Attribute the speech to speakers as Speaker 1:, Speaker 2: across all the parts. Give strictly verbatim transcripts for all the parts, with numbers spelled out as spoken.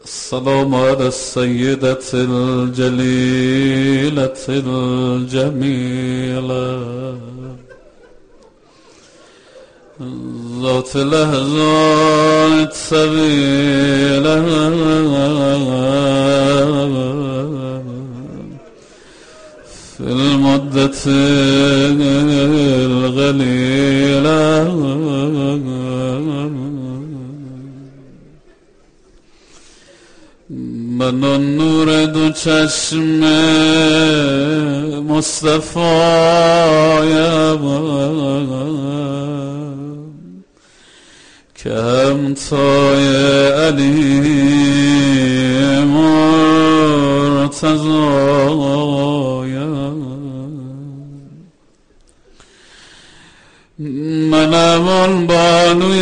Speaker 1: السلام على السيدة الجليلة الجميلة ذات لهجات سبيلة في المدة الغليلة من النور دو چشم مصطفی که همتای علی مرتضایم منم آن بانوی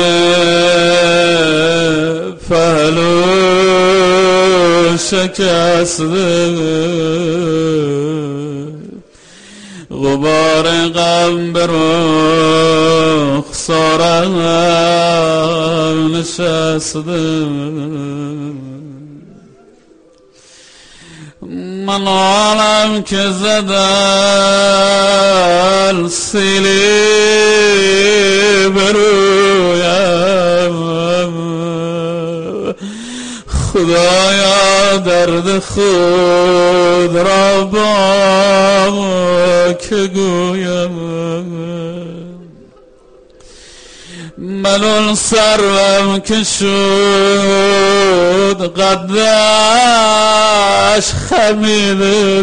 Speaker 1: پهلو شکسته غبار غم بر رخسارم نشسته من عالم که زدن سیلی برویم خدایا درد خود را با که گویم ملول سرم که شد قدش خمیده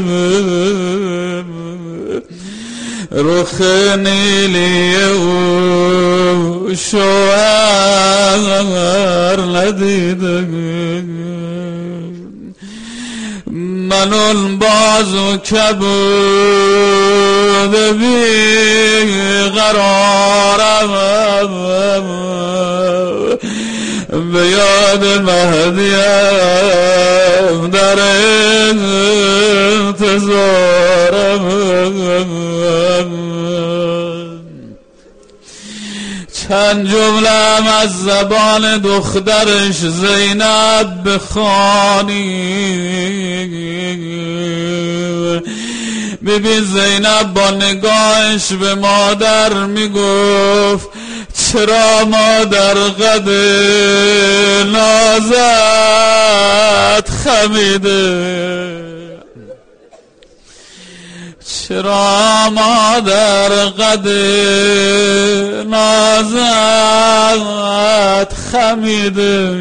Speaker 1: رخ نیلی او شوهر ندیده منون بازو کبود بی قرارم به یاد مهدیم در انتظارم چند جمله‌ام از زبان دخترش زینب بخوانی ببین زینب با نگاهش به مادر میگفت چرا مادر قد نازت خمیده چرا مادر قد نازت خمیده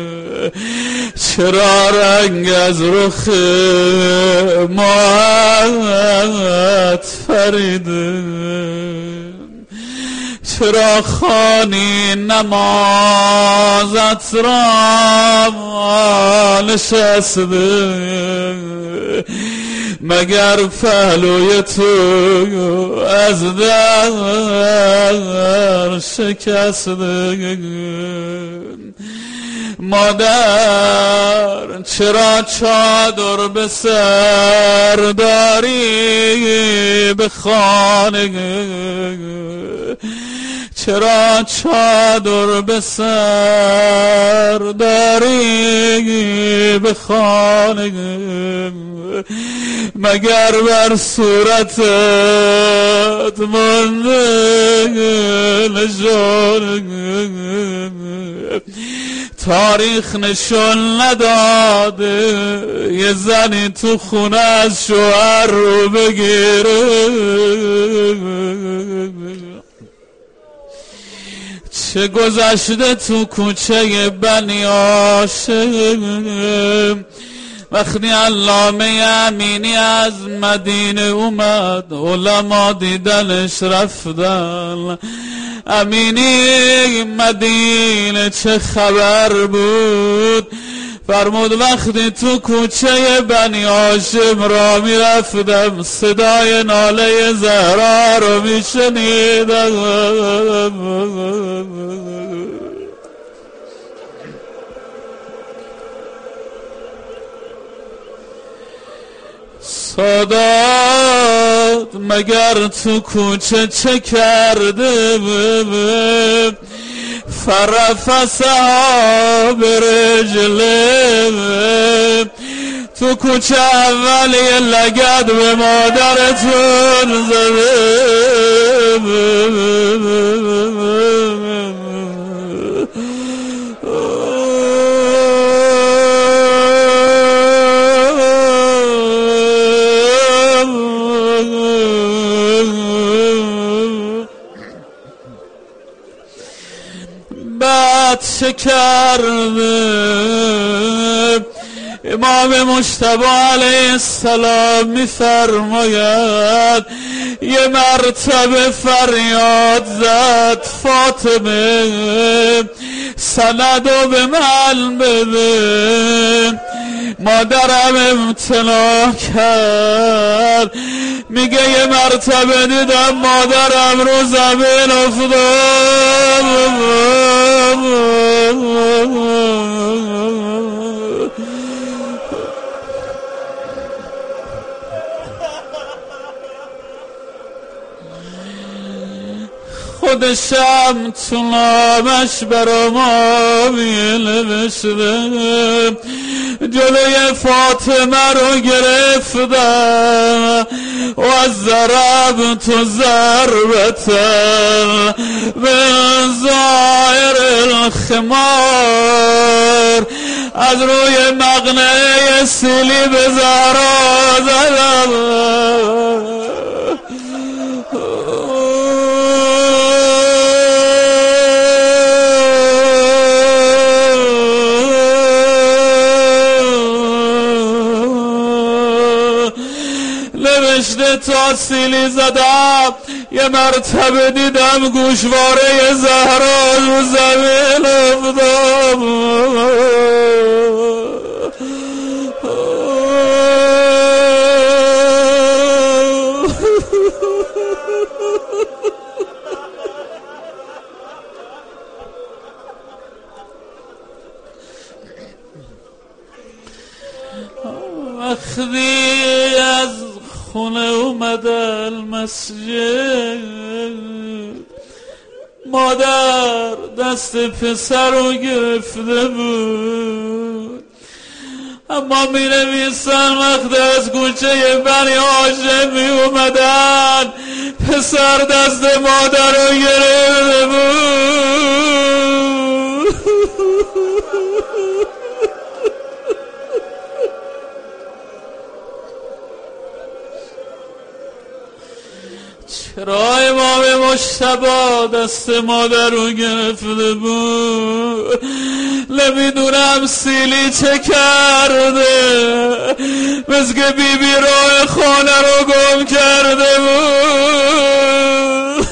Speaker 1: چرا رنگ از رخ ماهت فریده چرا خانی نمازت را نشسته مگر پهلوی تو از در شکسته مادر چرا چادر به سر داری به خانه چرا چادر به سر داری به خانه مگر بر صورتت منده نشانه تاریخ نشون نداده یه زنی تو خونه از شوهر رو بگیره چه گذشته تو کوچه بنی هاشم وقتی علامه امینی از مدینه اومد علما دیدنش رفتن امینی مدینه چه خبر بود فرمود وقتی تو کوچه بنی هاشم را می رفتم صدای ناله زهرا رو می شنیدم سادات مگر تو کوچه چه کرده فرفسها برجله تو کوچه اول یه لگد به مادرتون زده بعد چه کرده امام مجتبی علیه السلام میفرماید یه مرتبه فریاد زد فاطمه سندو به من بده. مادرم امتناع کرد، میگه یه مرتبه دیدم مادرم رو زمین افتاد. خودشم تو نامش برا ما نوشته جلوی فاطمه رو گرفتم و از ضرب تو ضربتن به ظاهر الخمار از روی مقنعه سیلی به زهرا زدم. نوشته تا سیلی زدم یه مرتبه دیدم گوشواره زهرا رو زمین افتاد. وقتی از خونه اومدن مسجد مادر دست پسر رو گرفته بود، اما می نویسن وقتی از کوچه بنی هاشم می اومدن پسر دست مادر رو گرفته بود. چرا امام مجتبی دست مادر رو گرفته بود؟ نمیدونم سیلی چه کرده، مثل که بی بی راه خانه رو گم کرده بود.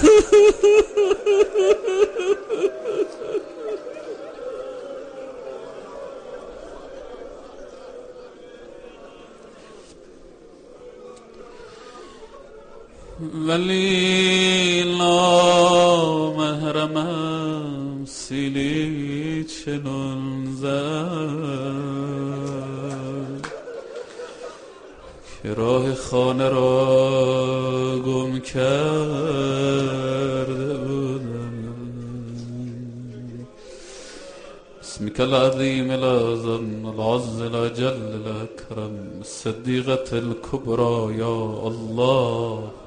Speaker 1: ولی نامحرمم سیلی چنون زد که راه خانه را گم کرده بودم. بسمك العظيم الأعظم العز الأجل الأكرم الصديقة الكبرى يا الله